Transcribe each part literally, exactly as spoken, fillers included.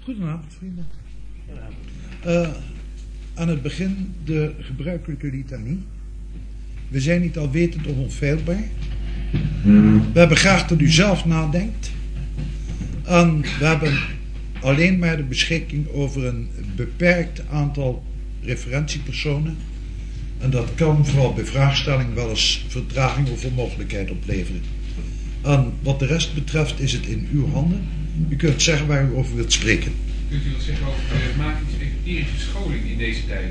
Goedenavond, vrienden. Uh, aan het begin de gebruikelijke litanie. We zijn niet alwetend of onfeilbaar. We hebben graag dat u zelf nadenkt. En we hebben alleen maar de beschikking over een beperkt aantal referentiepersonen. En dat kan vooral bij vraagstelling wel eens vertraging of onmogelijkheid opleveren. En wat de rest betreft is het in uw handen. U kunt zeggen waar u over wilt spreken. Kunt u wat zeggen over de magische scholing in deze tijd?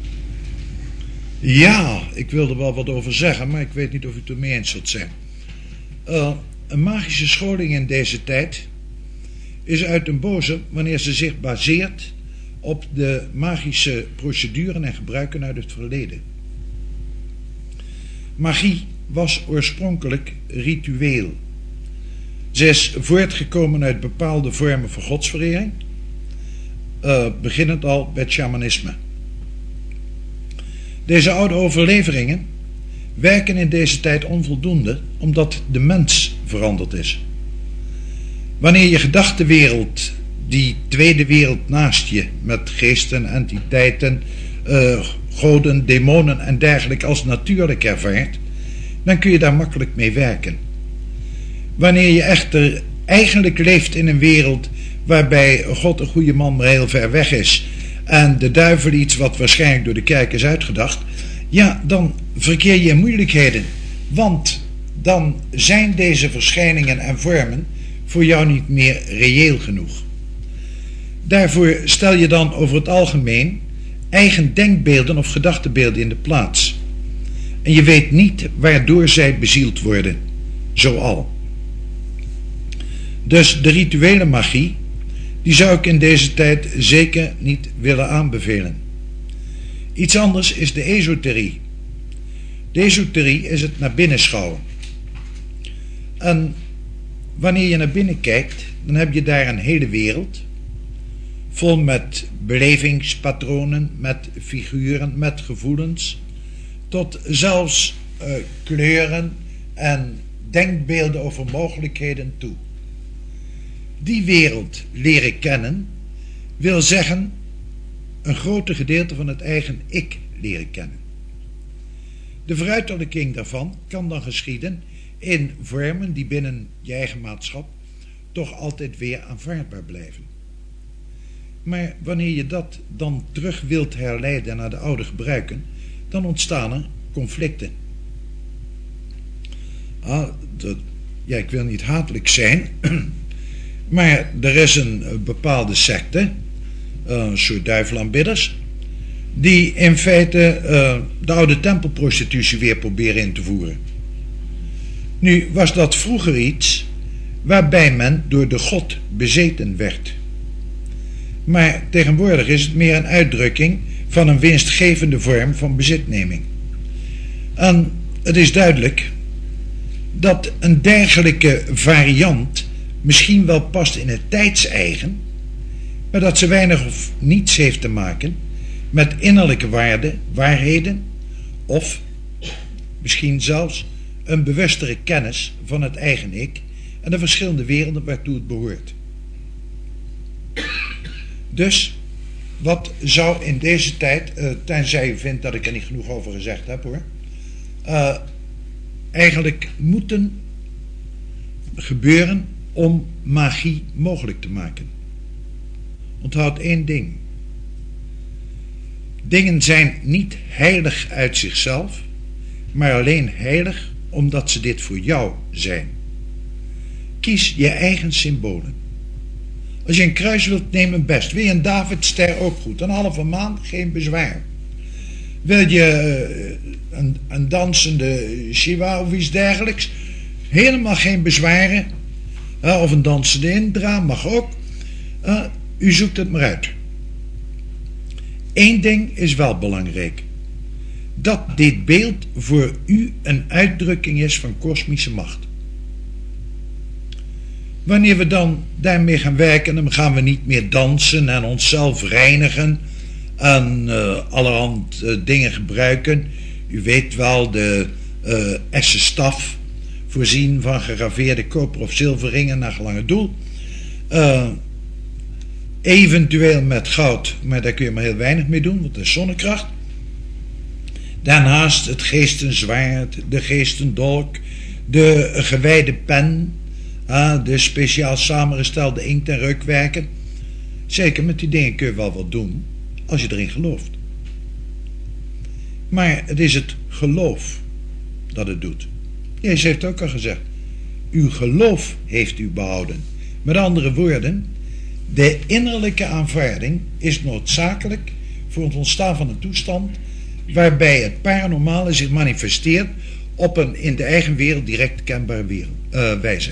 Ja, ik wil er wel wat over zeggen, maar ik weet niet of u het ermee eens zult zijn. Uh, een magische scholing in deze tijd is uit den boze wanneer ze zich baseert op de magische procedures en gebruiken uit het verleden. Magie was oorspronkelijk ritueel. Ze is voortgekomen uit bepaalde vormen van godsverering, uh, beginnend al bij het shamanisme. Deze oude overleveringen werken in deze tijd onvoldoende, omdat de mens veranderd is. Wanneer je gedachtenwereld, die tweede wereld naast je, met geesten, entiteiten, uh, goden, demonen en dergelijke als natuurlijk ervaart, dan kun je daar makkelijk mee werken. Wanneer je echter eigenlijk leeft in een wereld waarbij God een goede man maar heel ver weg is en de duivel iets wat waarschijnlijk door de kerk is uitgedacht, ja, dan verkeer je in moeilijkheden. Want dan zijn deze verschijningen en vormen voor jou niet meer reëel genoeg. Daarvoor stel je dan over het algemeen eigen denkbeelden of gedachtebeelden in de plaats. En je weet niet waardoor zij bezield worden, zoal. Dus de rituele magie, die zou ik in deze tijd zeker niet willen aanbevelen. Iets anders is de esoterie. De esoterie is het naar binnen schouwen. En wanneer je naar binnen kijkt, dan heb je daar een hele wereld, vol met belevingspatronen, met figuren, met gevoelens, tot zelfs uh, kleuren en denkbeelden over mogelijkheden toe. Die wereld leren kennen wil zeggen een groot gedeelte van het eigen ik leren kennen. De veruitelijking daarvan kan dan geschieden in vormen die binnen je eigen maatschap toch altijd weer aanvaardbaar blijven. Maar wanneer je dat dan terug wilt herleiden naar de oude gebruiken, dan ontstaan er conflicten. Ah, dat, ja, ik wil niet hatelijk zijn, maar er is een bepaalde secte, een soort duivelaanbidders, die in feite uh, de oude tempelprostitutie weer proberen in te voeren. Nu was dat vroeger iets waarbij men door de god bezeten werd. Maar tegenwoordig is het meer een uitdrukking van een winstgevende vorm van bezitneming. En het is duidelijk dat een dergelijke variant misschien wel past in het tijdseigen, maar dat ze weinig of niets heeft te maken met innerlijke waarden, waarheden of misschien zelfs een bewustere kennis van het eigen ik en de verschillende werelden waartoe het behoort. Dus wat zou in deze tijd, uh, tenzij u vindt dat ik er niet genoeg over gezegd heb hoor, uh, eigenlijk moeten gebeuren om magie mogelijk te maken. Onthoud één ding. Dingen zijn niet heilig uit zichzelf, maar alleen heilig omdat ze dit voor jou zijn. Kies je eigen symbolen. Als je een kruis wilt, neem een best. Wil je een Davidster ook goed. Een halve maan, geen bezwaar. Wil je uh, een, een dansende Shiva of iets dergelijks, helemaal geen bezwaren. Uh, of een dansende Indra, mag ook. Uh, u zoekt het maar uit. Eén ding is wel belangrijk. Dat dit beeld voor u een uitdrukking is van kosmische macht. Wanneer we dan daarmee gaan werken, dan gaan we niet meer dansen en onszelf reinigen en uh, allerhand uh, dingen gebruiken. U weet wel, de uh, essenstaf, voorzien van gegraveerde koper of zilverringen naar gelang het doel. Uh, Eventueel met goud, maar daar kun je maar heel weinig mee doen, want dat is zonnekracht. Daarnaast het geestenzwaard, de geestendolk, de gewijde pen, uh, de speciaal samengestelde inkt- en reukwerken. Zeker, met die dingen kun je wel wat doen, als je erin gelooft. Maar het is het geloof dat het doet. Jezus heeft ook al gezegd, uw geloof heeft u behouden. Met andere woorden, de innerlijke aanvaarding is noodzakelijk voor het ontstaan van een toestand waarbij het paranormale zich manifesteert op een in de eigen wereld direct kenbare wereld, uh, wijze.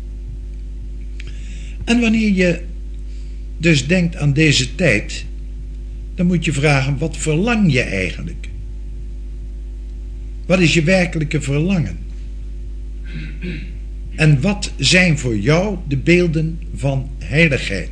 En wanneer je dus denkt aan deze tijd, dan moet je vragen, wat verlang je eigenlijk? Wat is je werkelijke verlangen? En wat zijn voor jou de beelden van heiligheid?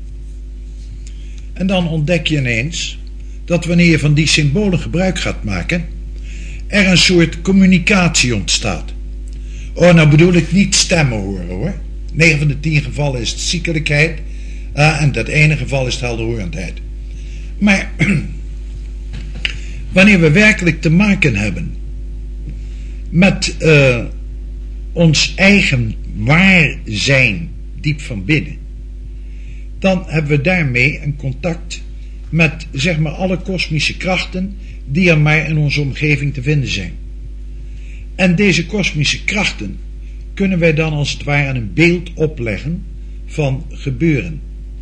En dan ontdek je ineens dat wanneer je van die symbolen gebruik gaat maken, er een soort communicatie ontstaat. Oh, nou bedoel ik niet stemmen horen hoor. negen van de tien gevallen is het ziekelijkheid, uh, en dat ene geval is het helderhorendheid. Maar wanneer we werkelijk te maken hebben met uh, ons eigen waar zijn diep van binnen, dan hebben we daarmee een contact met zeg maar alle kosmische krachten die er maar in onze omgeving te vinden zijn. En deze kosmische krachten kunnen wij dan als het ware een beeld opleggen van gebeuren.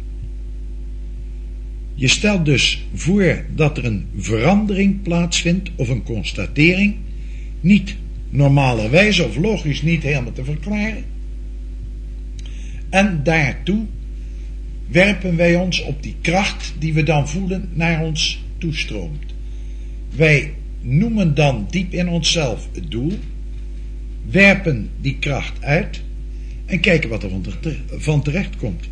Je stelt dus voor dat er een verandering plaatsvindt of een constatering, niet normalerwijs of logisch niet helemaal te verklaren. En daartoe werpen wij ons op die kracht die we dan voelen naar ons toestroomt. Wij noemen dan diep in onszelf het doel, werpen die kracht uit en kijken wat er van terecht komt.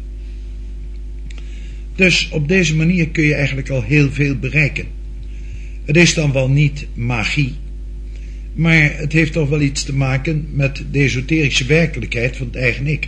Dus op deze manier kun je eigenlijk al heel veel bereiken. Het is dan wel niet magie, maar het heeft toch wel iets te maken met de esoterische werkelijkheid van het eigen ik.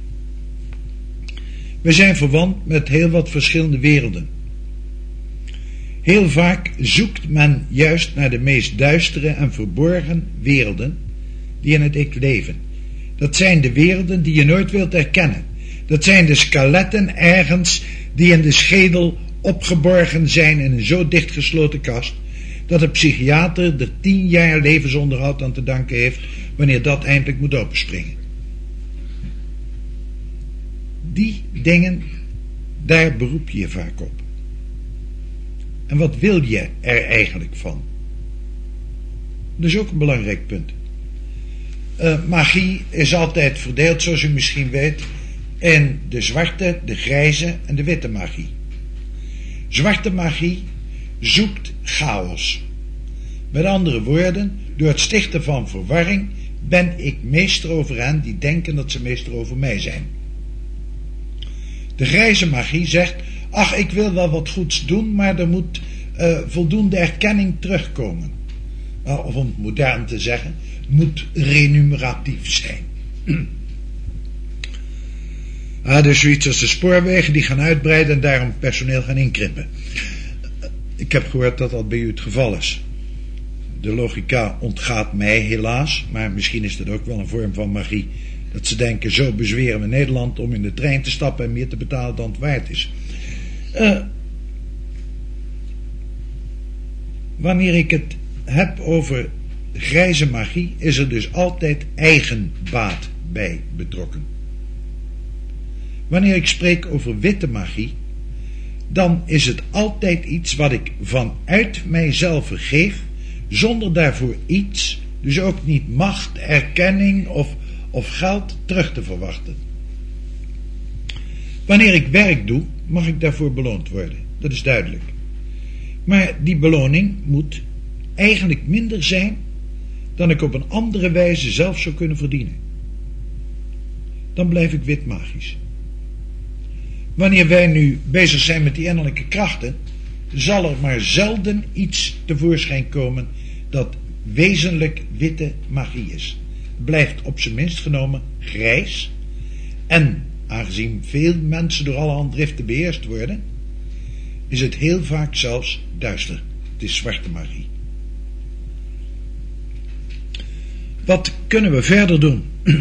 We zijn verwant met heel wat verschillende werelden. Heel vaak zoekt men juist naar de meest duistere en verborgen werelden die in het ik leven. Dat zijn de werelden die je nooit wilt erkennen. Dat zijn de skeletten ergens die in de schedel opgeborgen zijn in een zo dichtgesloten kast dat de psychiater er tien jaar levensonderhoud aan te danken heeft wanneer dat eindelijk moet openspringen. Die dingen, daar beroep je je vaak op. En wat wil je er eigenlijk van? Dat is ook een belangrijk punt. Uh, magie is altijd verdeeld, zoals u misschien weet, in de zwarte, de grijze en de witte magie. Zwarte magie zoekt chaos. Met andere woorden, door het stichten van verwarring ben ik meester over hen die denken dat ze meester over mij zijn. De grijze magie zegt, ach, ik wil wel wat goeds doen, maar er moet uh, voldoende erkenning terugkomen. Uh, of om het modern te zeggen, het moet remuneratief zijn. Ah, dus zoiets als de spoorwegen die gaan uitbreiden en daarom personeel gaan inkrimpen. Ik heb gehoord dat dat bij u het geval is. De logica ontgaat mij helaas, maar misschien is dat ook wel een vorm van magie. Dat ze denken, zo bezweren we Nederland om in de trein te stappen en meer te betalen dan het waard is. Uh, wanneer ik het heb over grijze magie, is er dus altijd eigenbaat bij betrokken. Wanneer ik spreek over witte magie, dan is het altijd iets wat ik vanuit mijzelf geef, zonder daarvoor iets, dus ook niet macht, erkenning of, of geld terug te verwachten. Wanneer ik werk doe, mag ik daarvoor beloond worden, dat is duidelijk. Maar die beloning moet eigenlijk minder zijn dan ik op een andere wijze zelf zou kunnen verdienen. Dan blijf ik wit magisch. Wanneer wij nu bezig zijn met die innerlijke krachten, zal er maar zelden iets tevoorschijn komen dat wezenlijk witte magie is. Het blijft op zijn minst genomen grijs en aangezien veel mensen door allerhand driften beheerst worden, is het heel vaak zelfs duister. Het is zwarte magie. Wat kunnen we verder doen?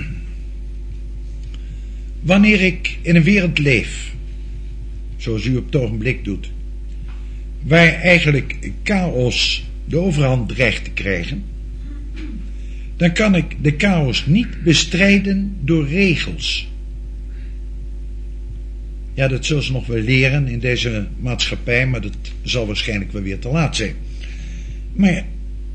Wanneer ik in een wereld leef, zoals u op het ogenblik doet, waar eigenlijk chaos de overhand dreigt te krijgen, dan kan ik de chaos niet bestrijden door regels. Ja, dat zullen ze nog wel leren in deze maatschappij, maar dat zal waarschijnlijk wel weer te laat zijn. Maar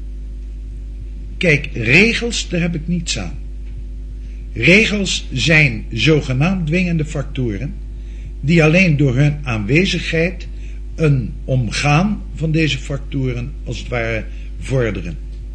kijk, regels, daar heb ik niets aan. Regels zijn zogenaamd dwingende factoren die alleen door hun aanwezigheid een omgaan van deze factoren als het ware vorderen.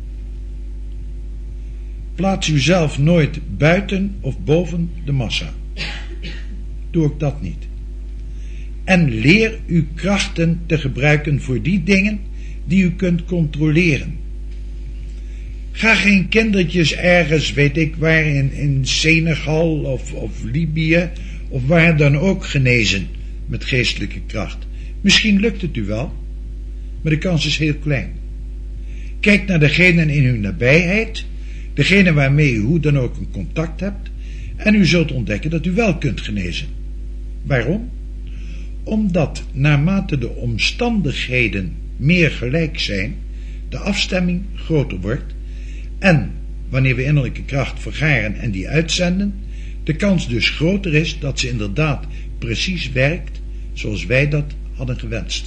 Plaats uzelf nooit buiten of boven de massa. Doe ook dat niet. En leer uw krachten te gebruiken voor die dingen die u kunt controleren. Ga geen kindertjes ergens, weet ik waar, in, in Senegal of, of Libië of waar dan ook genezen met geestelijke kracht. Misschien lukt het u wel, maar de kans is heel klein. Kijk naar degenen in uw nabijheid, degene waarmee u hoe dan ook een contact hebt, en u zult ontdekken dat u wel kunt genezen. Waarom? Omdat naarmate de omstandigheden meer gelijk zijn, de afstemming groter wordt, en wanneer we innerlijke kracht vergaren en die uitzenden, de kans dus groter is dat ze inderdaad precies werkt zoals wij dat hadden gewenst.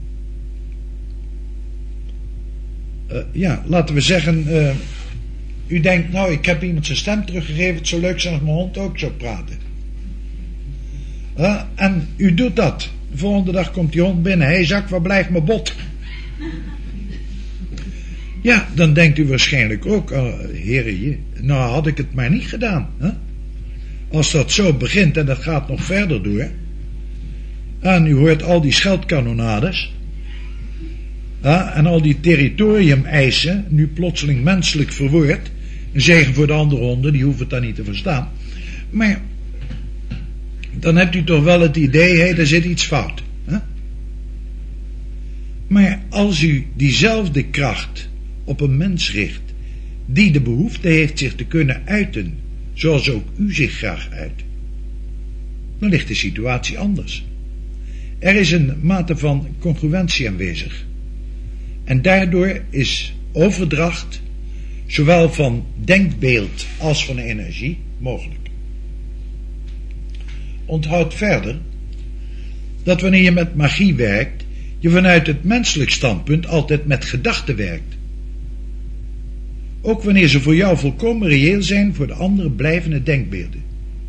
Uh, ja, laten we zeggen, uh, u denkt, nou, ik heb iemand zijn stem teruggegeven, het zou leuk zijn als mijn hond ook zou praten. Uh, en u doet dat. De volgende dag komt die hond binnen, hé hey, Jacques, waar blijft mijn bot? Ja, dan denkt u waarschijnlijk ook, uh, heren, nou had ik het maar niet gedaan. Hè? Als dat zo begint en dat gaat nog verder door, en u hoort al die scheldkanonades, uh, en al die territoriumeisen, nu plotseling menselijk verwoord, een zegen voor de andere honden, die hoeven het dan niet te verstaan, maar dan hebt u toch wel het idee, hé, hey, er zit iets fout. Hè? Maar als u diezelfde kracht op een mens richt, die de behoefte heeft zich te kunnen uiten, zoals ook u zich graag uit, dan ligt de situatie anders. Er is een mate van congruentie aanwezig. En daardoor is overdracht, zowel van denkbeeld als van energie, mogelijk. Onthoud verder, dat wanneer je met magie werkt, je vanuit het menselijk standpunt altijd met gedachten werkt. Ook wanneer ze voor jou volkomen reëel zijn, voor de anderen blijven het denkbeelden.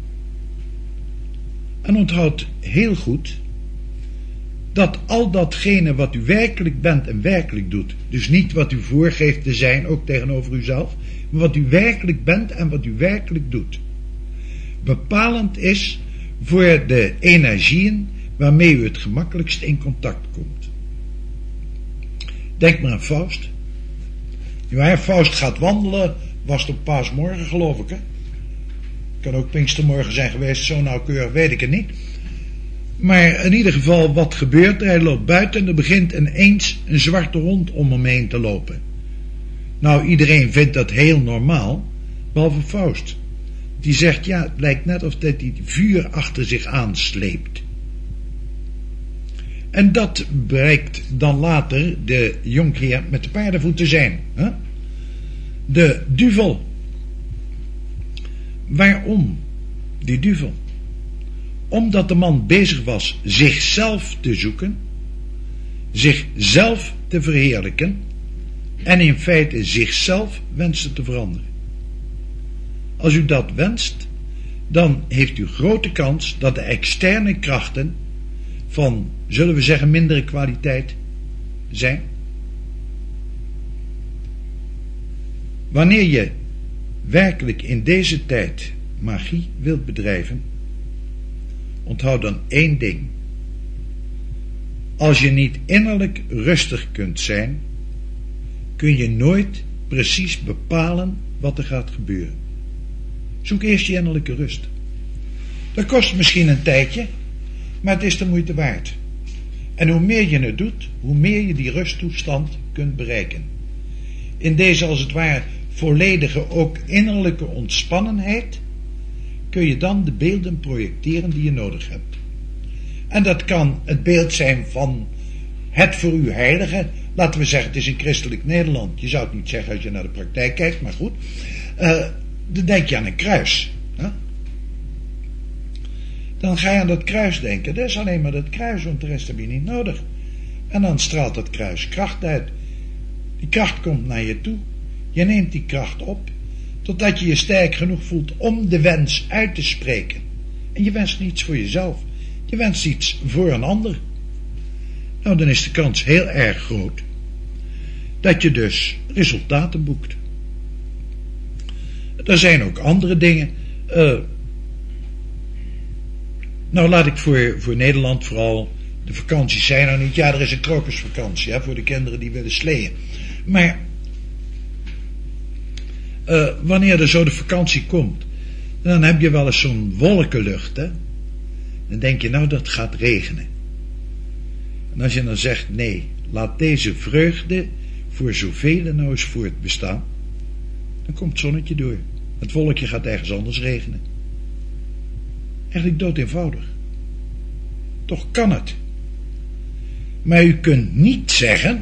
En onthoud heel goed, dat al datgene wat u werkelijk bent en werkelijk doet, dus niet wat u voorgeeft te zijn, ook tegenover uzelf, maar wat u werkelijk bent en wat u werkelijk doet, bepalend is voor de energieën waarmee u het gemakkelijkst in contact komt. Denk maar aan Faust. Ja, Faust gaat wandelen, was het op paasmorgen geloof ik, hè? Kan ook Pinkstermorgen zijn geweest, zo nauwkeurig weet ik het niet. Maar in ieder geval, wat gebeurt er? Hij loopt buiten en er begint ineens een zwarte hond om hem heen te lopen. Nou, iedereen vindt dat heel normaal, behalve Faust. Die zegt, ja, het lijkt net of dat hij vuur achter zich aansleept. En dat bereikt dan later de jonkheer met de paardenvoeten zijn. Hè? De duvel. Waarom die duvel? Omdat de man bezig was zichzelf te zoeken, zichzelf te verheerlijken en in feite zichzelf wenste te veranderen. Als u dat wenst, dan heeft u grote kans dat de externe krachten van, zullen we zeggen, mindere kwaliteit zijn. Wanneer je werkelijk in deze tijd magie wilt bedrijven, onthoud dan één ding. Als je niet innerlijk rustig kunt zijn, kun je nooit precies bepalen wat er gaat gebeuren. Zoek eerst je innerlijke rust. Dat kost misschien een tijdje, maar het is de moeite waard. En hoe meer je het doet, hoe meer je die rusttoestand kunt bereiken. In deze als het ware volledige, ook innerlijke ontspannenheid, kun je dan de beelden projecteren die je nodig hebt. En dat kan het beeld zijn van het voor u heilige. Laten we zeggen, het is in christelijk Nederland. Je zou het niet zeggen als je naar de praktijk kijkt, maar goed. Uh, dan denk je aan een kruis. Hè? Dan ga je aan dat kruis denken. Dat is alleen maar dat kruis, want de rest heb je niet nodig. En dan straalt dat kruis kracht uit. Die kracht komt naar je toe. Je neemt die kracht op, totdat je je sterk genoeg voelt om de wens uit te spreken. En je wenst niets voor jezelf. Je wenst iets voor een ander. Nou, dan is de kans heel erg groot dat je dus resultaten boekt. Er zijn ook andere dingen. Uh, nou, laat ik voor, voor Nederland vooral. De vakanties zijn er niet. Ja, er is een krokusvakantie, hè, voor de kinderen die willen sleeën. Maar uh, wanneer er zo de vakantie komt, dan heb je wel eens zo'n wolkenlucht, hè. Dan denk je, nou, dat gaat regenen. En als je dan zegt, nee, laat deze vreugde voor zoveel nou eens voortbestaan, dan komt het zonnetje door. Het wolkje gaat ergens anders regenen. Eigenlijk dood eenvoudig. Toch kan het. Maar u kunt niet zeggen,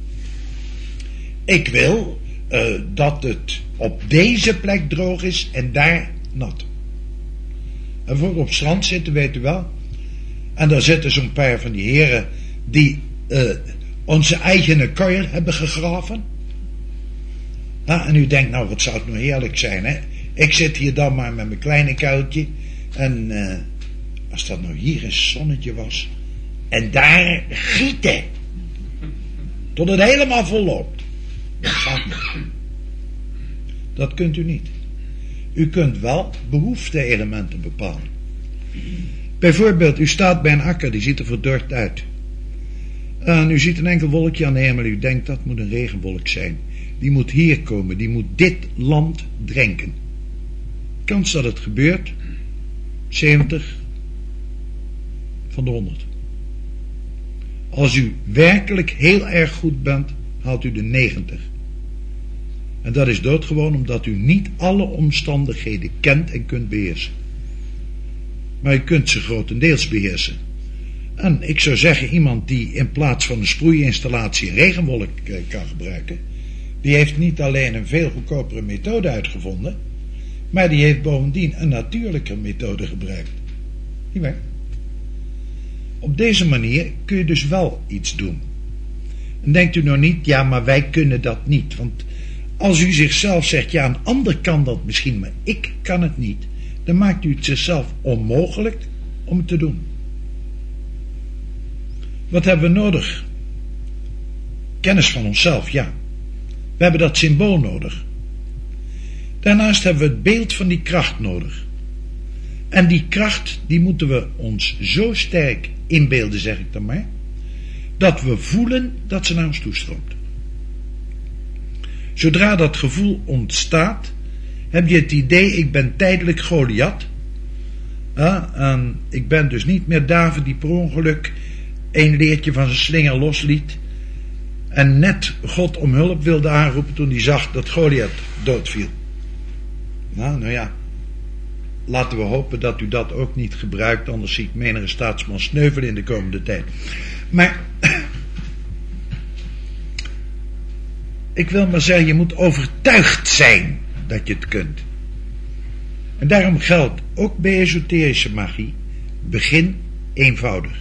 ik wil uh, dat het op deze plek droog is en daar nat. En voor we op het strand zitten, weet u wel. En daar zitten zo'n paar van die heren die uh, onze eigen kuil hebben gegraven. Nou, en u denkt, nou, wat zou het nou heerlijk zijn, hè? Ik zit hier dan maar met mijn kleine kuiltje. En uh, als dat nou hier een zonnetje was. En daar gieten. Tot het helemaal vol loopt. Dat gaat niet. Dat kunt u niet. U kunt wel behoefte-elementen bepalen. Bijvoorbeeld, u staat bij een akker, die ziet er verdord uit. En u ziet een enkel wolkje aan de hemel, u denkt dat moet een regenwolk zijn. Die moet hier komen, die moet dit land drenken. Kans dat het gebeurt, zeventig van de honderd. Als u werkelijk heel erg goed bent, haalt u de negentig. En dat is doodgewoon omdat u niet alle omstandigheden kent en kunt beheersen. Maar u kunt ze grotendeels beheersen. En ik zou zeggen, iemand die in plaats van een sproeiinstallatie een regenwolk kan gebruiken, die heeft niet alleen een veel goedkopere methode uitgevonden, maar die heeft bovendien een natuurlijke methode gebruikt. Die werkt. Op deze manier kun je dus wel iets doen. En denkt u nou niet, ja, maar wij kunnen dat niet. Want als u zichzelf zegt, ja, een ander kan dat misschien, maar ik kan het niet, dan maakt u het zichzelf onmogelijk om het te doen. Wat hebben we nodig? Kennis van onszelf, ja. We hebben dat symbool nodig. Daarnaast hebben we het beeld van die kracht nodig. En die kracht, die moeten we ons zo sterk inbeelden, zeg ik dan maar, dat we voelen dat ze naar ons toestroomt. Zodra dat gevoel ontstaat, heb je het idee, ik ben tijdelijk Goliath. Ja, en ik ben dus niet meer David die per ongeluk een leertje van zijn slinger losliet en net God om hulp wilde aanroepen toen hij zag dat Goliath doodviel. Nou, nou ja, laten we hopen dat u dat ook niet gebruikt, anders zie ik menige staatsman sneuvelen in de komende tijd. Maar ik wil maar zeggen, je moet overtuigd zijn dat je het kunt. En daarom geldt ook bij esoterische magie, begin eenvoudig.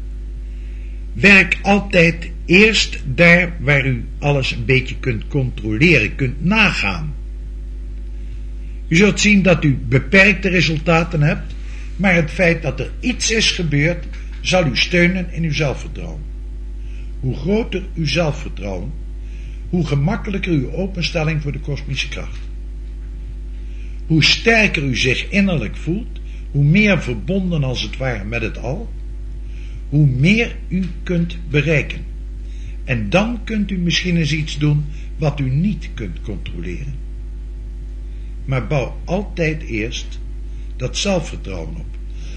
Werk altijd eerst daar waar u alles een beetje kunt controleren, kunt nagaan. U zult zien dat u beperkte resultaten hebt, maar het feit dat er iets is gebeurd, zal u steunen in uw zelfvertrouwen. Hoe groter uw zelfvertrouwen, hoe gemakkelijker uw openstelling voor de kosmische kracht. Hoe sterker u zich innerlijk voelt, hoe meer verbonden als het ware met het al, hoe meer u kunt bereiken. En dan kunt u misschien eens iets doen wat u niet kunt controleren. Maar bouw altijd eerst dat zelfvertrouwen op.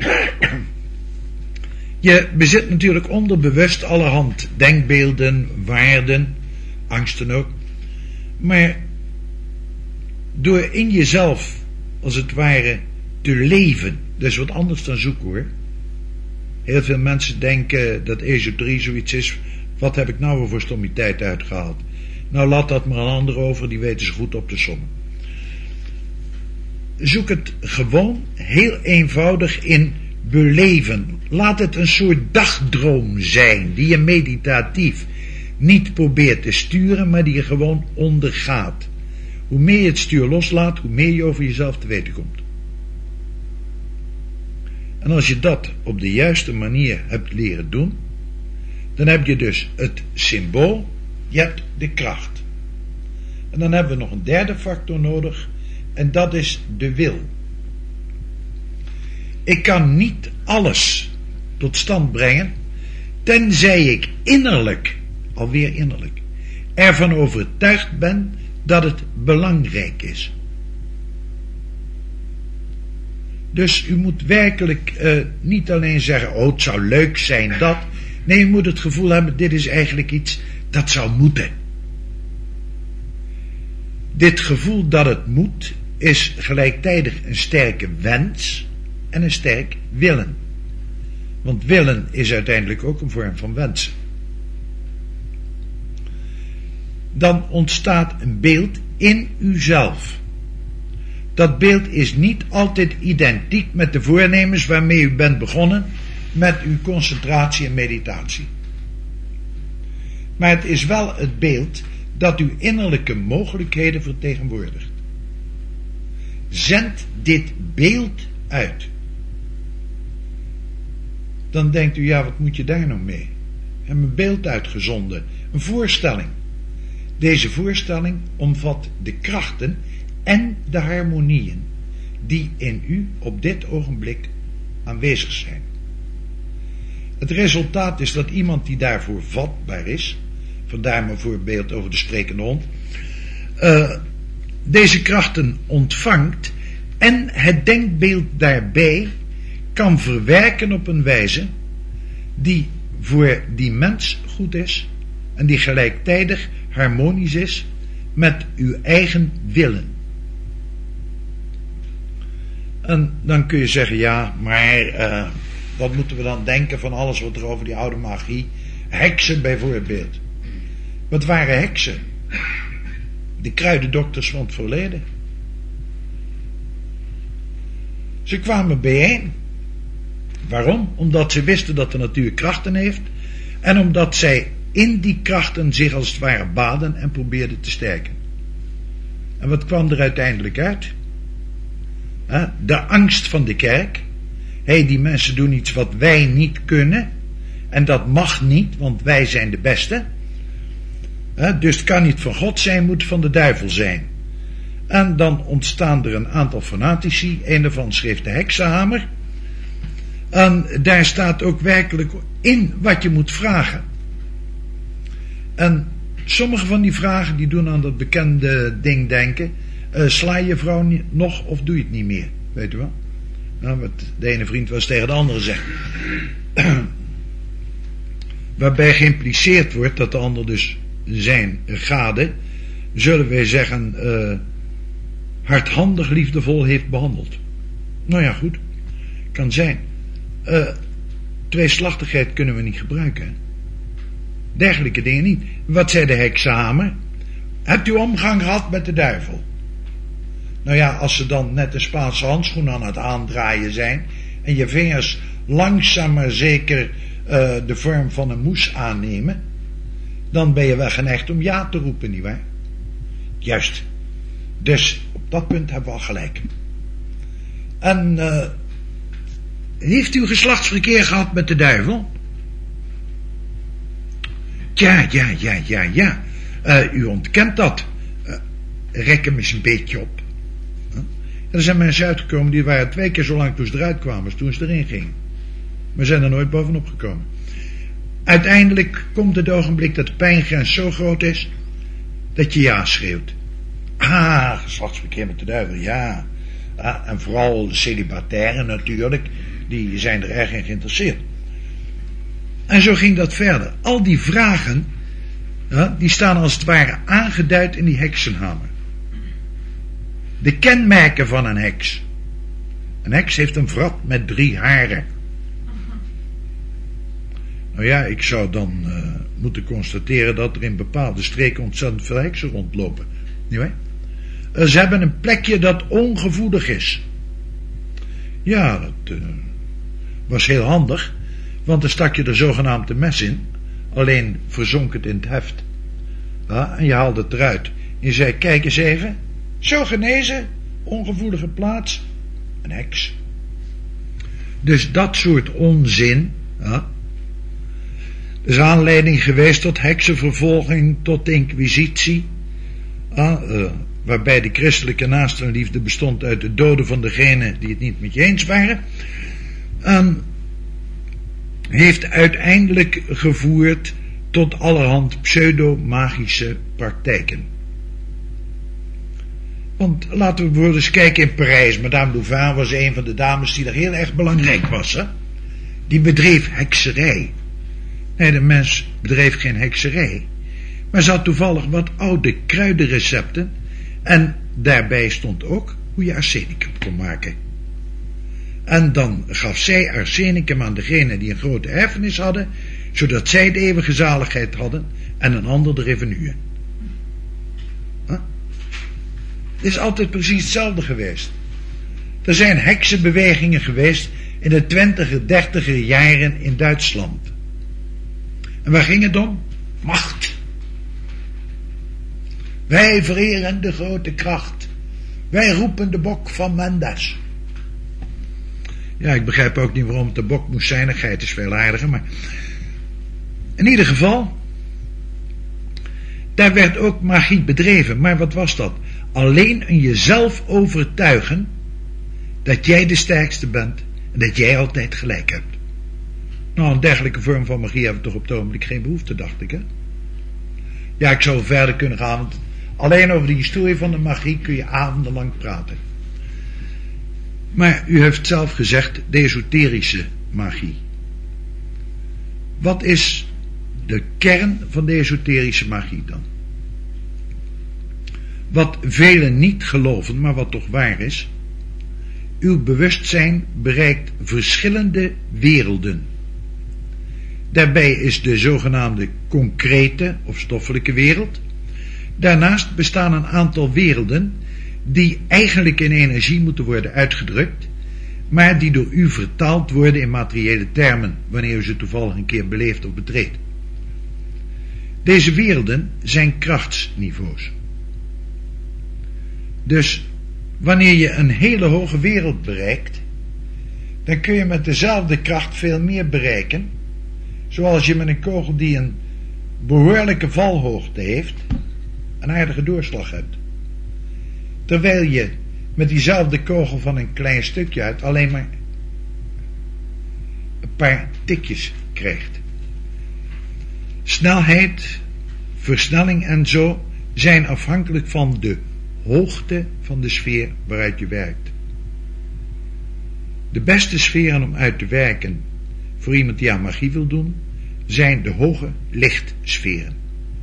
Je bezit natuurlijk onderbewust allerhand denkbeelden, waarden, angsten ook. Maar door in jezelf, als het ware, te leven, dat is wat anders dan zoeken hoor. Heel veel mensen denken dat esoterie zoiets is, wat heb ik nou weer voor stommiteit uitgehaald? Nou, laat dat maar een ander over, die weten ze goed op te sommen. Zoek het gewoon heel eenvoudig in beleven. Laat het een soort dagdroom zijn, die je meditatief niet probeert te sturen, maar die je gewoon ondergaat. Hoe meer je het stuur loslaat, hoe meer je over jezelf te weten komt. En als je dat op de juiste manier hebt leren doen, dan heb je dus het symbool, je hebt de kracht. En dan hebben we nog een derde factor nodig, en dat is de wil. Ik kan niet alles tot stand brengen, tenzij ik innerlijk, alweer innerlijk, ervan overtuigd ben dat het belangrijk is. Dus u moet werkelijk uh, niet alleen zeggen, oh het zou leuk zijn dat. Nee, u moet het gevoel hebben, dit is eigenlijk iets dat zou moeten. Dit gevoel dat het moet, is gelijktijdig een sterke wens en een sterk willen. Want willen is uiteindelijk ook een vorm van wensen. Dan ontstaat een beeld in uzelf. Dat beeld is niet altijd identiek met de voornemens waarmee u bent begonnen met uw concentratie en meditatie. Maar het is wel het beeld dat uw innerlijke mogelijkheden vertegenwoordigt. Zend dit beeld uit. Dan denkt u, ja, wat moet je daar nou mee? We hebben een beeld uitgezonden, een voorstelling. Deze voorstelling omvat de krachten en de harmonieën die in u op dit ogenblik aanwezig zijn. Het resultaat is dat iemand die daarvoor vatbaar is, vandaar mijn voorbeeld over de sprekende hond, uh, deze krachten ontvangt en het denkbeeld daarbij kan verwerken op een wijze die voor die mens goed is en die gelijktijdig harmonisch is met uw eigen willen. En dan kun je zeggen, ja, maar uh, wat moeten we dan denken van alles wat er over die oude magie, heksen bijvoorbeeld. Wat waren heksen? De kruidendokters van het verleden. Ze kwamen bijeen. Waarom? Omdat ze wisten dat de natuur krachten heeft en omdat zij in die krachten zich als het ware baden en probeerden te sterken. En wat kwam er uiteindelijk uit? De angst van de kerk. Hé, hey, die mensen doen iets wat wij niet kunnen. En dat mag niet, want wij zijn de beste. Dus het kan niet van God zijn, moet van de duivel zijn. En dan ontstaan er een aantal fanatici. Een daarvan schreef de heksenhamer. En daar staat ook werkelijk in wat je moet vragen. En sommige van die vragen die doen aan dat bekende ding denken. Uh, sla je vrouw niet, nog of doe je het niet meer? Weet u wel? Nou, wat de ene vriend wel eens tegen de andere zegt. Waarbij geïmpliceerd wordt dat de ander dus zijn gade, zullen wij zeggen, uh, hardhandig liefdevol heeft behandeld. Nou ja, goed. Kan zijn. Uh, tweeslachtigheid kunnen we niet gebruiken. Hè? Dergelijke dingen niet. Wat zei de heksenhamer? Hebt u omgang gehad met de duivel? Nou ja, als ze dan net de Spaanse handschoen aan het aandraaien zijn en je vingers langzaam maar zeker uh, de vorm van een moes aannemen, dan ben je wel geneigd om ja te roepen, nietwaar? Juist. Dus op dat punt hebben we al gelijk. En uh, heeft u geslachtsverkeer gehad met de duivel? Ja, ja, ja, ja, ja. Uh, u ontkent dat. Uh, rek hem eens een beetje op. Er zijn mensen uitgekomen die waren twee keer zo lang toen ze eruit kwamen als toen ze erin gingen. Maar zijn er nooit bovenop gekomen. Uiteindelijk komt het ogenblik dat de pijngrens zo groot is dat je ja schreeuwt. Ah, geslachtsverkeer met de duivel, ja. Ah, en vooral de celibataire natuurlijk. die zijn er erg in geïnteresseerd. En zo ging dat verder. Al die vragen, ja, die staan als het ware aangeduid in die heksenhamer. De kenmerken van een heks. Een heks heeft een vrat met drie haren. Nou ja, ik zou dan uh, moeten constateren dat er in bepaalde streken ontzettend veel heksen rondlopen. Niet waar? Uh, ze hebben een plekje dat ongevoelig is. Ja, dat uh, was heel handig, want dan stak je er zogenaamd een mes in, alleen verzonk het in het heft. Ja, en je haalde het eruit. Je zei, kijk eens even, zo genezen, ongevoelige plaats, een heks. Dus dat soort onzin, ja, is aanleiding geweest tot heksenvervolging, tot inquisitie, ja, uh, waarbij de christelijke naastenliefde bestond uit het doden van degenen die het niet met je eens waren, en heeft uiteindelijk gevoerd tot allerhand pseudo-magische praktijken. Want laten we bijvoorbeeld eens kijken in Parijs. Madame Louvain was een van de dames die daar heel erg belangrijk was. Hè? Die bedreef hekserij. Nee, de mens bedreef geen hekserij. Maar ze had toevallig wat oude kruidenrecepten. En daarbij stond ook hoe je arsenicum kon maken. En dan gaf zij arsenicum aan degenen die een grote erfenis hadden, zodat zij de eeuwige zaligheid hadden en een ander de revenue. Huh? Het is altijd precies hetzelfde geweest. Er zijn heksenbewegingen geweest in de twintiger, dertiger jaren in Duitsland. En waar ging het om? Macht. Wij vereren de grote kracht. Wij roepen de bok van Mendes. Ja, ik begrijp ook niet waarom het de bok moest zijn. De geit is veel aardiger, maar in ieder geval, daar werd ook magie bedreven. Maar wat was dat? Alleen een jezelf overtuigen dat jij de sterkste bent en dat jij altijd gelijk hebt. Nou, een dergelijke vorm van magie hebben we toch op het ogenblik geen behoefte, dacht ik, hè? Ja, ik zou verder kunnen gaan, want alleen over de historie van de magie kun je avondenlang praten. Maar u heeft zelf gezegd, de esoterische magie. Wat is de kern van de esoterische magie dan? Wat velen niet geloven, maar wat toch waar is. Uw bewustzijn bereikt verschillende werelden. Daarbij is de zogenaamde concrete of stoffelijke wereld. Daarnaast bestaan een aantal werelden die eigenlijk in energie moeten worden uitgedrukt, maar die door u vertaald worden in materiële termen, wanneer u ze toevallig een keer beleeft of betreedt. Deze werelden zijn krachtsniveaus. Dus wanneer je een hele hoge wereld bereikt, dan kun je met dezelfde kracht veel meer bereiken, zoals je met een kogel die een behoorlijke valhoogte heeft, een aardige doorslag hebt. Terwijl je met diezelfde kogel van een klein stukje uit alleen maar een paar tikjes krijgt. Snelheid, versnelling en zo zijn afhankelijk van de hoogte van de sfeer waaruit je werkt. De beste sferen om uit te werken voor iemand die aan magie wil doen, zijn de hoge lichtsferen.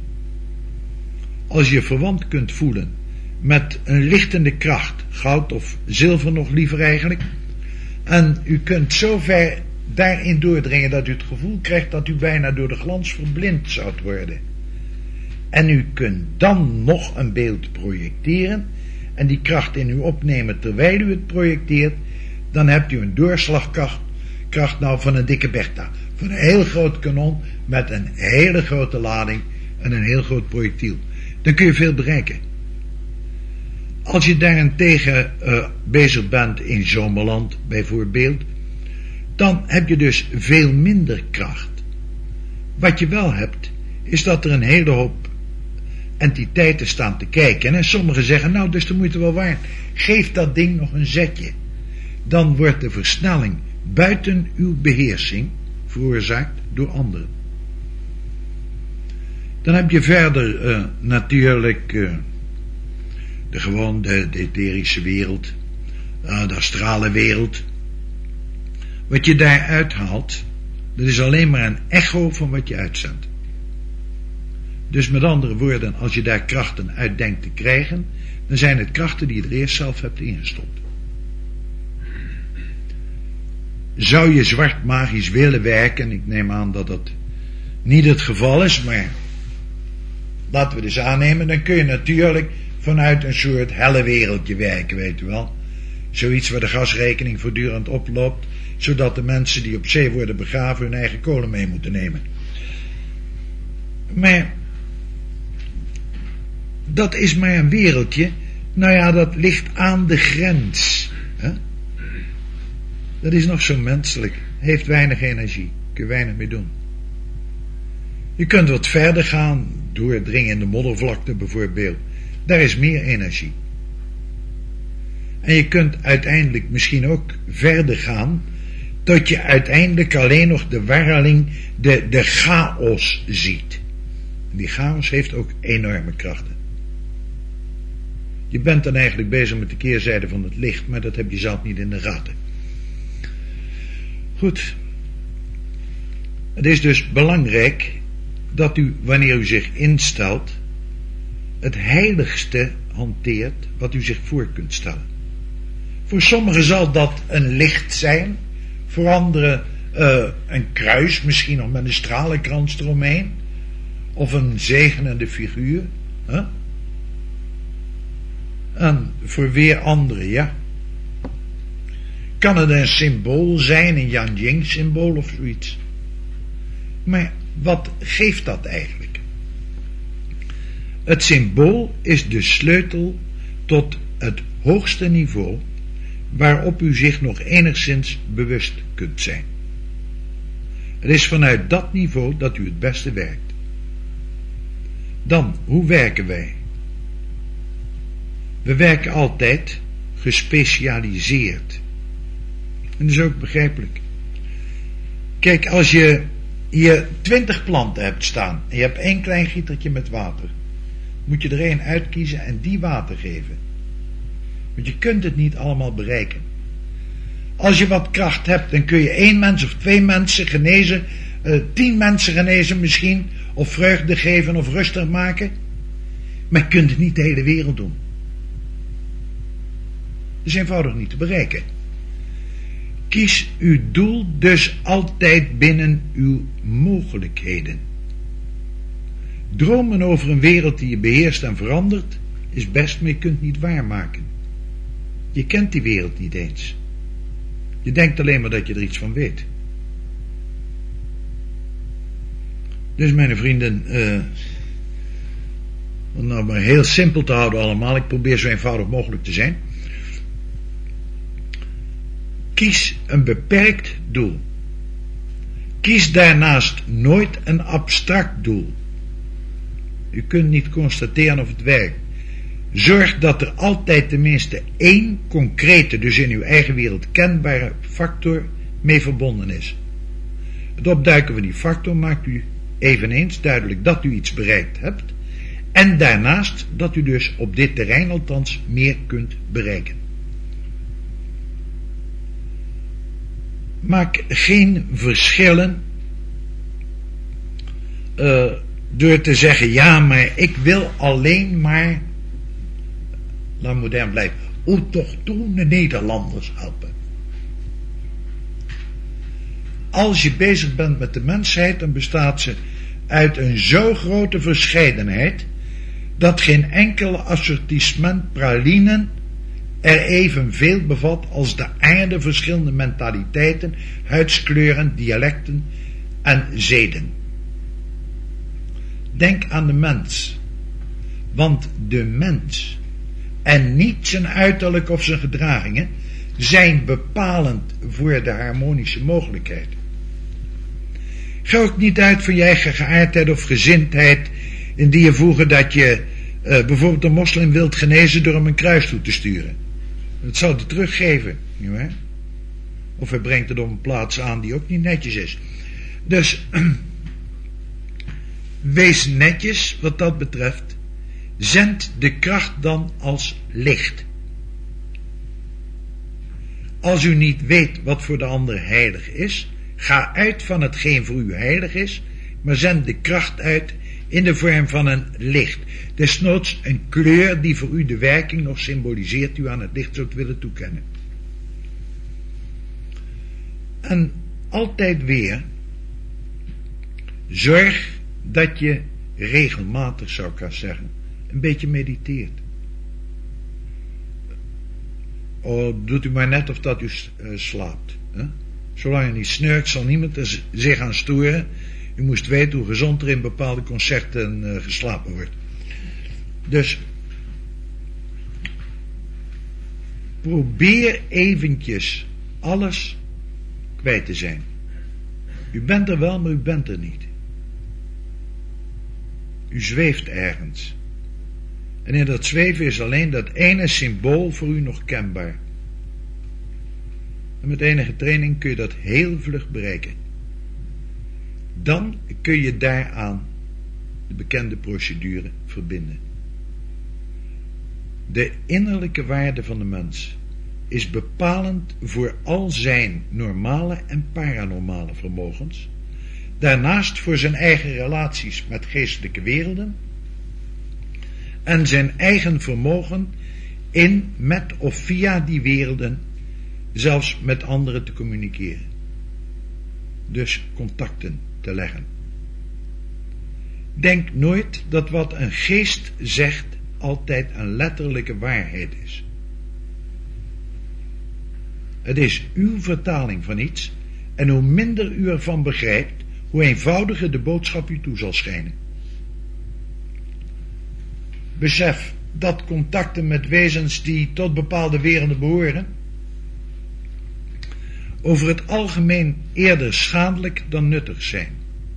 Als je verwant kunt voelen met een lichtende kracht, goud of zilver nog liever eigenlijk, en u kunt zo ver daarin doordringen dat u het gevoel krijgt dat u bijna door de glans verblind zou worden. En u kunt dan nog een beeld projecteren en die kracht in u opnemen terwijl u het projecteert, dan hebt u een doorslagkracht kracht nou van een dikke Bertha, van een heel groot kanon met een hele grote lading en een heel groot projectiel. Dan kun je veel bereiken. Als je daarentegen uh, bezig bent in Zomerland bijvoorbeeld, dan heb je dus veel minder kracht. Wat je wel hebt, is dat er een hele hoop entiteiten staan te kijken. En sommigen zeggen, nou, dus de moeite wel waard. Geef dat ding nog een zetje. Dan wordt de versnelling buiten uw beheersing veroorzaakt door anderen. Dan heb je verder uh, natuurlijk uh, de gewoon de, de etherische wereld, uh, de astrale wereld, Wat je daar uithaalt, dat is alleen maar een echo van wat je uitzendt. Dus met andere woorden, als je daar krachten uit denkt te krijgen, dan zijn het krachten die je er eerst zelf hebt ingestopt. Zou je zwart magisch willen werken, ik neem aan dat dat niet het geval is, maar laten we dus aannemen, dan kun je natuurlijk vanuit een soort helle wereldje werken, weet u wel. Zoiets waar de gasrekening voortdurend oploopt, zodat de mensen die op zee worden begraven hun eigen kolen mee moeten nemen. Maar dat is maar een wereldje, nou ja, dat ligt aan de grens. Hè? Dat is nog zo menselijk, heeft weinig energie, kun je weinig mee doen. Je kunt wat verder gaan, doordringen in de moddervlakte bijvoorbeeld, daar is meer energie. En je kunt uiteindelijk misschien ook verder gaan, tot je uiteindelijk alleen nog de warreling, de, de chaos ziet. En die chaos heeft ook enorme krachten. Je bent dan eigenlijk bezig met de keerzijde van het licht, maar dat heb je zelf niet in de gaten. Goed. Het is dus belangrijk dat u, wanneer u zich instelt, het heiligste hanteert wat u zich voor kunt stellen. Voor sommigen zal dat een licht zijn, voor anderen uh, een kruis, misschien nog met een stralenkrans eromheen, of een zegenende figuur. Huh? En voor weer anderen, ja. Kan het een symbool zijn, een Yang-Ying symbool of zoiets. Maar wat geeft dat eigenlijk? Het symbool is de sleutel tot het hoogste niveau waarop u zich nog enigszins bewust kunt zijn. Het is vanuit dat niveau dat u het beste werkt. Dan, hoe werken wij? We werken altijd gespecialiseerd. En dat is ook begrijpelijk. Kijk, als je hier twintig planten hebt staan en je hebt één klein gietertje met water, moet je er één uitkiezen en die water geven. Want je kunt het niet allemaal bereiken. Als je wat kracht hebt, dan kun je één mens of twee mensen genezen, uh, tien mensen genezen misschien, of vreugde geven of rustig maken. Maar je kunt het niet de hele wereld doen. Dat is eenvoudig niet te bereiken. Kies uw doel dus altijd binnen uw mogelijkheden. Dromen over een wereld die je beheerst en verandert is best, maar je kunt niet waarmaken. Je kent die wereld niet eens. Je denkt alleen maar dat je er iets van weet. Dus mijn vrienden, uh, om nou maar heel simpel te houden allemaal, ik probeer zo eenvoudig mogelijk te zijn. Kies een beperkt doel. Kies daarnaast nooit een abstract doel. U kunt niet constateren of het werkt. Zorg dat er altijd tenminste één concrete, dus in uw eigen wereld kenbare factor mee verbonden is. Het opduiken van die factor maakt u eveneens duidelijk dat u iets bereikt hebt en daarnaast dat u dus op dit terrein althans meer kunt bereiken. Maak geen verschillen uh, door te zeggen, ja, maar ik wil alleen maar, laat modern blijven, autochtone Nederlanders helpen. Als je bezig bent met de mensheid, dan bestaat ze uit een zo grote verscheidenheid, dat geen enkele assortiment pralinen er evenveel bevat als de aarde verschillende mentaliteiten, huidskleuren, dialecten en zeden. Denk aan de mens, want de mens en niet zijn uiterlijk of zijn gedragingen zijn bepalend voor de harmonische mogelijkheid. Ga ook niet uit van je eigen geaardheid of gezindheid in die je voegen dat je uh, bijvoorbeeld een moslim wilt genezen door hem een kruis toe te sturen. Dat zou hij teruggeven, nietwaar? Of hij brengt het op een plaats aan die ook niet netjes is. Dus wees netjes wat dat betreft. Zend de kracht dan als licht. Als u niet weet wat voor de ander heilig is, ga uit van hetgeen voor u heilig is, maar zend de kracht uit in de vorm van een licht. Desnoods een kleur die voor u de werking nog symboliseert u aan het licht zult willen toekennen. En altijd weer, zorg dat je regelmatig, zou ik haast zeggen, een beetje mediteert. Oh, doet u maar net of dat u uh, slaapt. Hè? Zolang u niet snurkt, zal niemand er zich aan storen. U moest weten hoe gezond er in bepaalde concerten uh, geslapen wordt. Dus probeer eventjes alles kwijt te zijn. U bent er wel, maar u bent er niet. U zweeft ergens. En in dat zweven is alleen dat ene symbool voor u nog kenbaar. En met enige training kun je dat heel vlug bereiken. Dan kun je daaraan de bekende procedure verbinden. De innerlijke waarde van de mens is bepalend voor al zijn normale en paranormale vermogens, daarnaast voor zijn eigen relaties met geestelijke werelden en zijn eigen vermogen in, met of via die werelden zelfs met anderen te communiceren. Dus contacten te leggen. Denk nooit dat wat een geest zegt altijd een letterlijke waarheid is. Het is uw vertaling van iets, en hoe minder u ervan begrijpt, hoe eenvoudiger de boodschap u toe zal schijnen. Besef dat contacten met wezens die tot bepaalde werelden behoren over het algemeen eerder schadelijk dan nuttig zijn.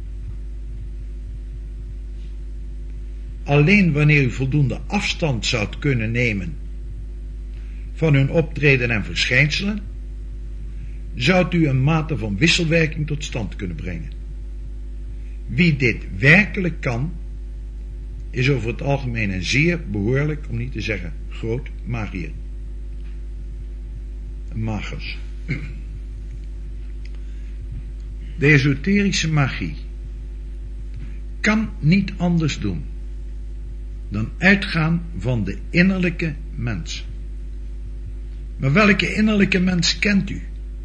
Alleen wanneer u voldoende afstand zou kunnen nemen van hun optreden en verschijnselen, zou u een mate van wisselwerking tot stand kunnen brengen. Wie dit werkelijk kan, is over het algemeen een zeer behoorlijk, om niet te zeggen groot, magier. Een magus. De esoterische magie kan niet anders doen dan uitgaan van de innerlijke mens. Maar welke innerlijke mens kent u?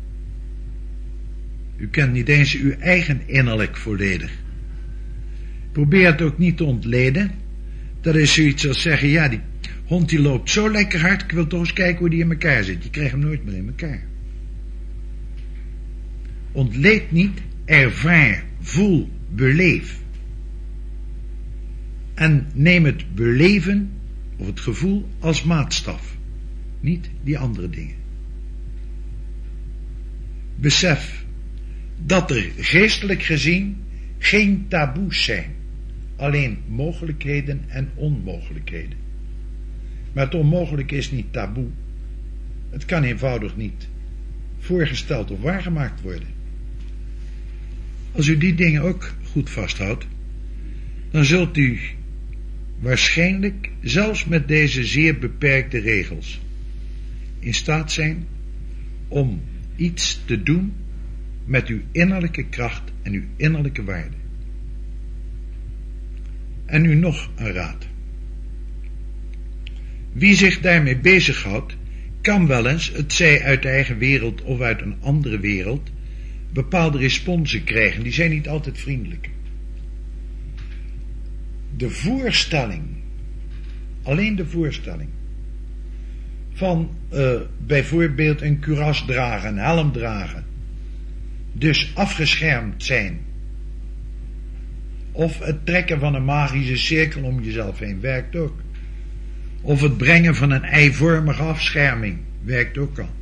U kent niet eens uw eigen innerlijk volledig. Probeer het ook niet te ontleden. Dat is zoiets als zeggen, ja, die hond die loopt zo lekker hard, ik wil toch eens kijken hoe die in elkaar zit. Je krijgt hem nooit meer in elkaar. Ontleed niet, ervaar, voel, beleef. En neem het beleven of het gevoel als maatstaf. Niet die andere dingen. Besef dat er geestelijk gezien geen taboes zijn. Alleen mogelijkheden en onmogelijkheden. Maar het onmogelijke is niet taboe. Het kan eenvoudig niet voorgesteld of waargemaakt worden. Als u die dingen ook goed vasthoudt, dan zult u waarschijnlijk, zelfs met deze zeer beperkte regels, in staat zijn om iets te doen met uw innerlijke kracht en uw innerlijke waarde. En nu nog een raad. Wie zich daarmee bezighoudt, kan wel eens, het zij uit de eigen wereld of uit een andere wereld, bepaalde responsen krijgen. Die zijn niet altijd vriendelijk. De voorstelling, alleen de voorstelling, van uh, bijvoorbeeld een kuras dragen, een helm dragen, dus afgeschermd zijn, of het trekken van een magische cirkel om jezelf heen, werkt ook. Of het brengen van een eivormige afscherming, werkt ook al.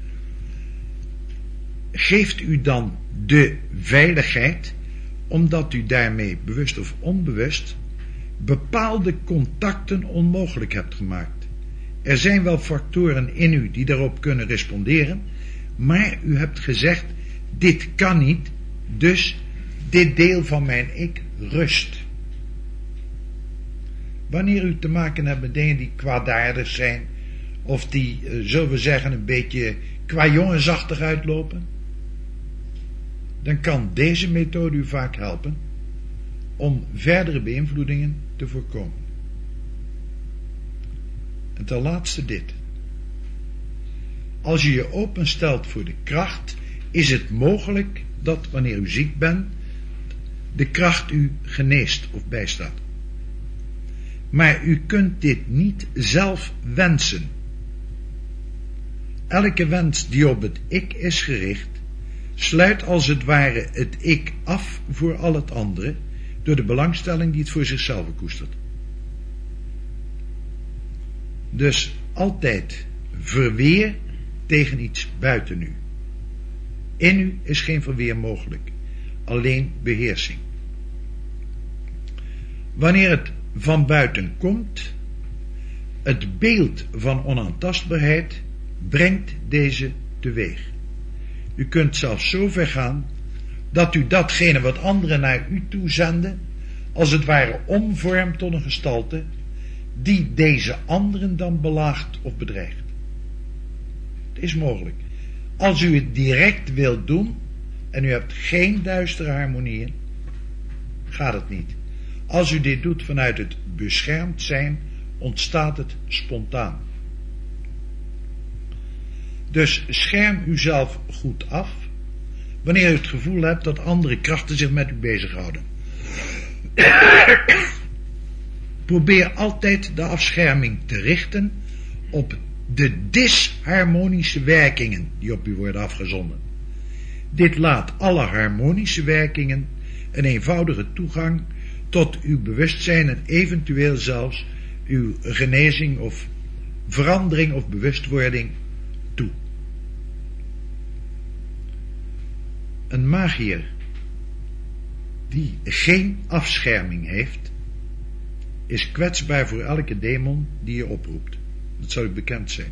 Geeft u dan de veiligheid, omdat u daarmee, bewust of onbewust, bepaalde contacten onmogelijk hebt gemaakt. Er zijn wel factoren in u die daarop kunnen responderen, maar u hebt gezegd, dit kan niet, dus dit deel van mijn ik rust. Wanneer u te maken hebt met dingen die kwaadaardig zijn, of die, uh, zullen we zeggen, een beetje qua jongensachtig uitlopen, dan kan deze methode u vaak helpen om verdere beïnvloedingen te voorkomen. En ten laatste dit. Als je je openstelt voor de kracht, is het mogelijk dat wanneer u ziek bent, de kracht u geneest of bijstaat. Maar u kunt dit niet zelf wensen. Elke wens die op het ik is gericht, sluit als het ware het ik af voor al het andere, door de belangstelling die het voor zichzelf koestert. Dus altijd verweer tegen iets buiten u. In u is geen verweer mogelijk, alleen beheersing. Wanneer het van buiten komt, het beeld van onaantastbaarheid brengt deze teweeg. U kunt zelfs zo ver gaan dat u datgene wat anderen naar u toe zenden, als het ware omvormt tot een gestalte die deze anderen dan belaagt of bedreigt. Het is mogelijk. Als u het direct wilt doen en u hebt geen duistere harmonieën, gaat het niet. Als u dit doet vanuit het beschermd zijn, ontstaat het spontaan. Dus scherm uzelf goed af wanneer u het gevoel hebt dat andere krachten zich met u bezighouden. Probeer altijd de afscherming te richten op de disharmonische werkingen die op u worden afgezonden. Dit laat alle harmonische werkingen een eenvoudige toegang tot uw bewustzijn en eventueel zelfs uw genezing of verandering of bewustwording toe. Een magier die geen afscherming heeft, is kwetsbaar voor elke demon die je oproept. Dat zou u bekend zijn.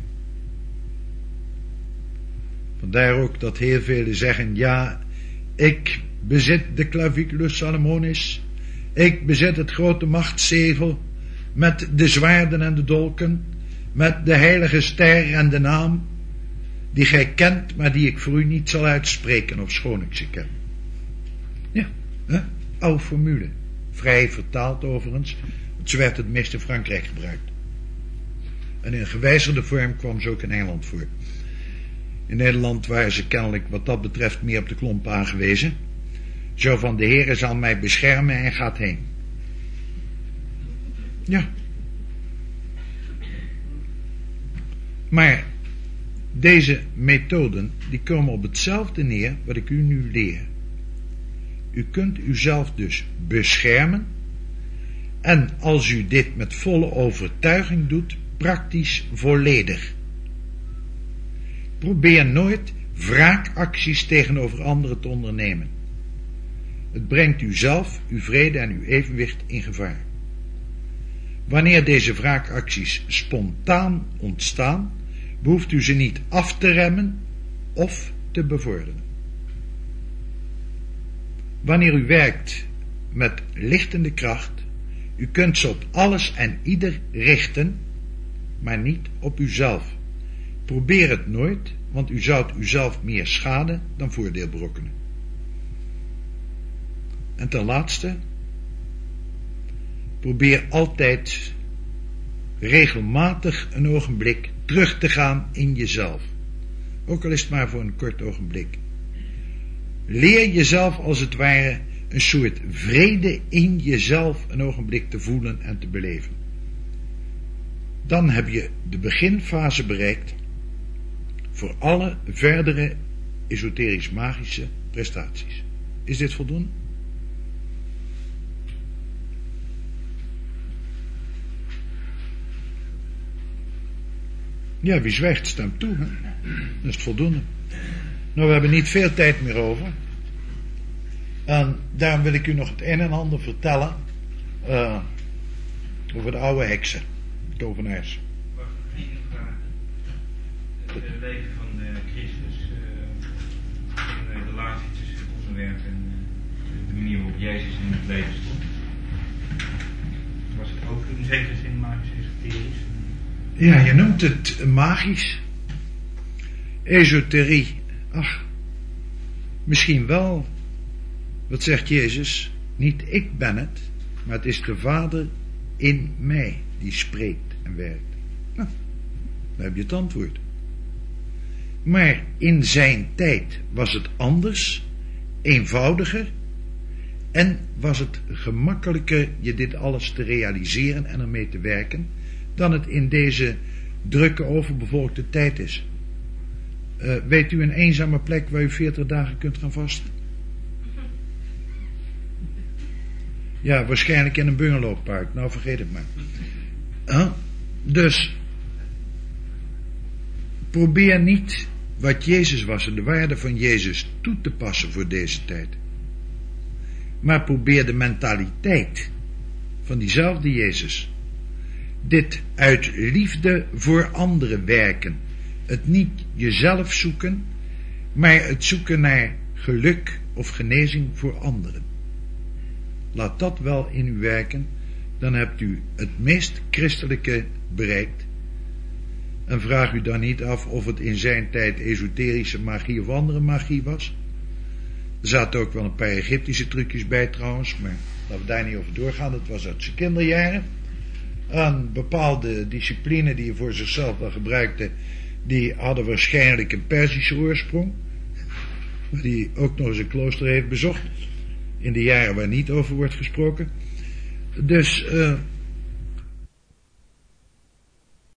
Vandaar ook dat heel velen zeggen, ja, ik bezit de claviculus Salomonis, ik bezit het grote machtszevel met de zwaarden en de dolken, met de heilige ster en de naam, die gij kent, maar die ik voor u niet zal uitspreken, ofschoon ik ze ken. Ja, hè? Oude formule. Vrij vertaald overigens, zo werd het meest in Frankrijk gebruikt. En in een gewijzigde vorm kwam ze ook in Engeland voor. In Nederland waren ze kennelijk wat dat betreft meer op de klomp aangewezen. Zo van, de Heere zal mij beschermen en gaat heen. Ja. Maar deze methoden, die komen op hetzelfde neer wat ik u nu leer. U kunt uzelf dus beschermen. En als u dit met volle overtuiging doet, praktisch volledig. Probeer nooit wraakacties tegenover anderen te ondernemen. Het brengt u zelf, uw vrede en uw evenwicht in gevaar. Wanneer deze wraakacties spontaan ontstaan, behoeft u ze niet af te remmen of te bevorderen. Wanneer u werkt met lichtende kracht, u kunt ze op alles en ieder richten, maar niet op uzelf. Probeer het nooit, want u zoudt uzelf meer schade dan voordeel berokkenen. En ten laatste, probeer altijd regelmatig een ogenblik terug te gaan in jezelf. Ook al is het maar voor een kort ogenblik. Leer jezelf als het ware een soort vrede in jezelf een ogenblik te voelen en te beleven. Dan heb je de beginfase bereikt voor alle verdere esoterisch-magische prestaties. Is dit voldoende? Ja, wie zwijgt stemt toe, hè? Dat is het voldoende. Nou, we hebben niet veel tijd meer over. En daarom wil ik u nog het een en ander vertellen uh, over de oude heksen, tovenaars. Wacht, één vraag. Het uh, leven van uh, Christus uh, en uh, de relatie tussen het onderwerp en uh, de manier waarop Jezus in het leven stond. Was het ook in zekere zin magisch esoterisch? Ja, je noemt het magisch. Esoterie, ach, misschien wel. Wat zegt Jezus? Niet ik ben het, maar het is de Vader in mij die spreekt en werkt. Nou, dan heb je het antwoord. Maar in zijn tijd was het anders, eenvoudiger en was het gemakkelijker je dit alles te realiseren en ermee te werken dan het in deze drukke, overbevolkte tijd is. Uh, weet u een eenzame plek waar u veertig dagen kunt gaan vasten? Ja, waarschijnlijk in een bungalowpark. Nou, vergeet het maar. Huh? Dus, probeer niet wat Jezus was en de waarde van Jezus toe te passen voor deze tijd. Maar probeer de mentaliteit van diezelfde Jezus. Dit uit liefde voor anderen werken. Het niet jezelf zoeken, maar het zoeken naar geluk of genezing voor anderen. Laat dat wel in u werken, dan hebt u het meest christelijke bereikt. En vraag u dan niet af of het in zijn tijd esoterische magie of andere magie was. Er zaten ook wel een paar Egyptische trucjes bij trouwens, maar laten we daar niet over doorgaan. Dat was uit zijn kinderjaren. Een bepaalde discipline die hij voor zichzelf wel gebruikte, die hadden waarschijnlijk een Perzische oorsprong, die ook nog eens een klooster heeft bezocht, in de jaren waar niet over wordt gesproken. Dus, uh,